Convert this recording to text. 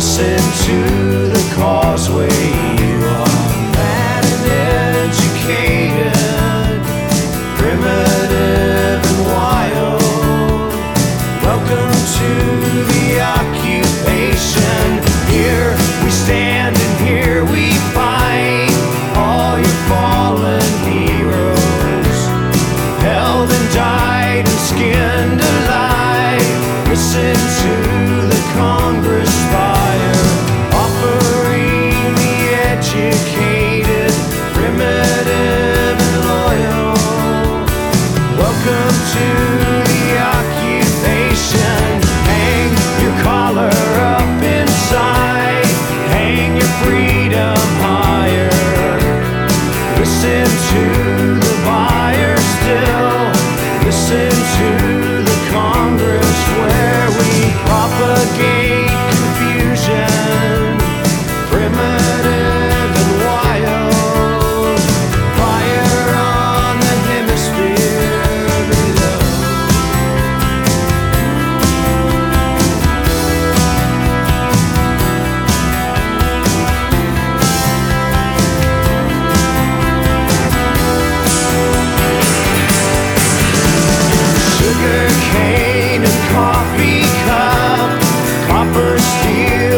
Listen to the causeway. You are mad and educated, primitive and wild. Welcome to the occupation. Here we stand and here we fight. All your fallen heroes, held and died and skinned alive. Listen to the Congress fire, offering the educated, primitive and loyal. Welcome to the occupation. Hang your collar up inside, hang your freedom higher. Listen to the buyer still, listen to the Congress where we propagate confusion, primitive and wild. Fire on the hemisphere below. Sugar cane and coffee cup, copper steel